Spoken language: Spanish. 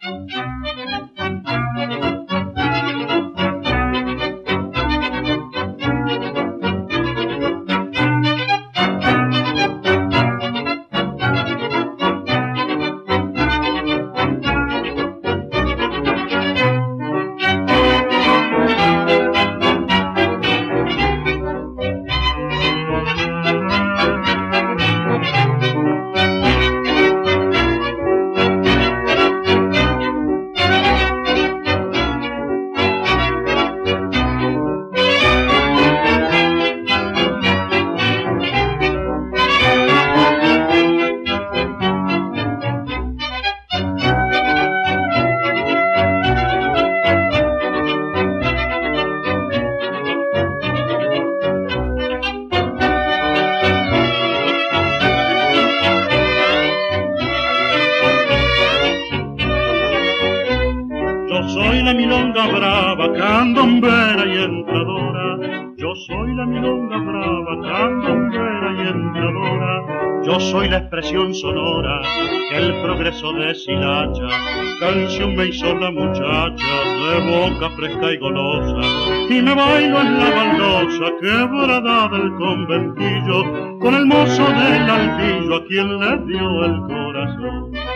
soy la milonga brava, candombera y entradora. Yo soy la milonga brava, candombera y entradora. Yo soy la expresión sonora que el progreso deshilacha. Canción me hizo la muchacha de boca fresca y golosa. Y me bailo en la baldosa quebrada del conventillo con el mozo del altillo a quien le dio el corazón.